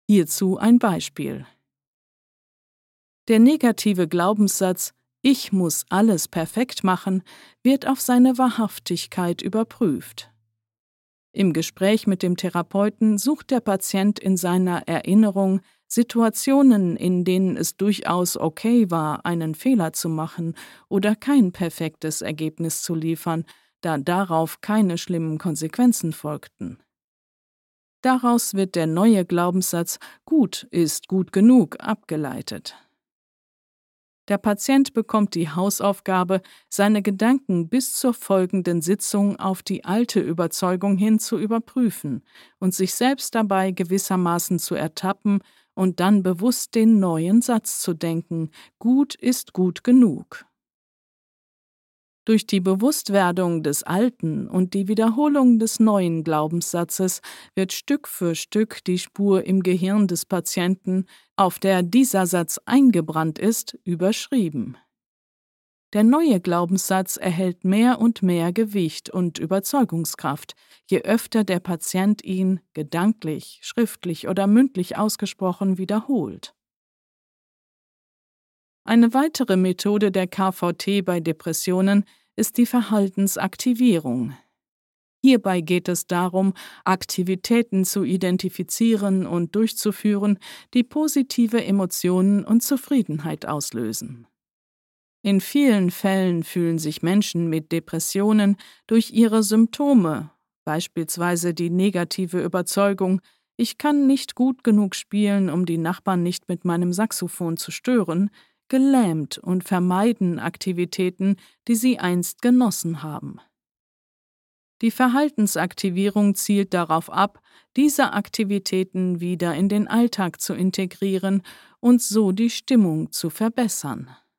Hierzu ein Beispiel. Der negative Glaubenssatz „Ich muss alles perfekt machen“ wird auf seine Wahrhaftigkeit überprüft. Im Gespräch mit dem Therapeuten sucht der Patient in seiner Erinnerung Situationen, in denen es durchaus okay war, einen Fehler zu machen oder kein perfektes Ergebnis zu liefern, da darauf keine schlimmen Konsequenzen folgten. Daraus wird der neue Glaubenssatz „Gut ist gut genug“ abgeleitet. Der Patient bekommt die Hausaufgabe, seine Gedanken bis zur folgenden Sitzung auf die alte Überzeugung hin zu überprüfen und sich selbst dabei gewissermaßen zu ertappen und dann bewusst den neuen Satz zu denken: Gut ist gut genug. Durch die Bewusstwerdung des alten und die Wiederholung des neuen Glaubenssatzes wird Stück für Stück die Spur im Gehirn des Patienten, auf der dieser Satz eingebrannt ist, überschrieben. Der neue Glaubenssatz erhält mehr und mehr Gewicht und Überzeugungskraft, je öfter der Patient ihn gedanklich, schriftlich oder mündlich ausgesprochen wiederholt. Eine weitere Methode der KVT bei Depressionen ist die Verhaltensaktivierung. Hierbei geht es darum, Aktivitäten zu identifizieren und durchzuführen, die positive Emotionen und Zufriedenheit auslösen. In vielen Fällen fühlen sich Menschen mit Depressionen durch ihre Symptome, beispielsweise die negative Überzeugung, ich kann nicht gut genug spielen, um die Nachbarn nicht mit meinem Saxophon zu stören, gelähmt und vermeiden Aktivitäten, die sie einst genossen haben. Die Verhaltensaktivierung zielt darauf ab, diese Aktivitäten wieder in den Alltag zu integrieren und so die Stimmung zu verbessern.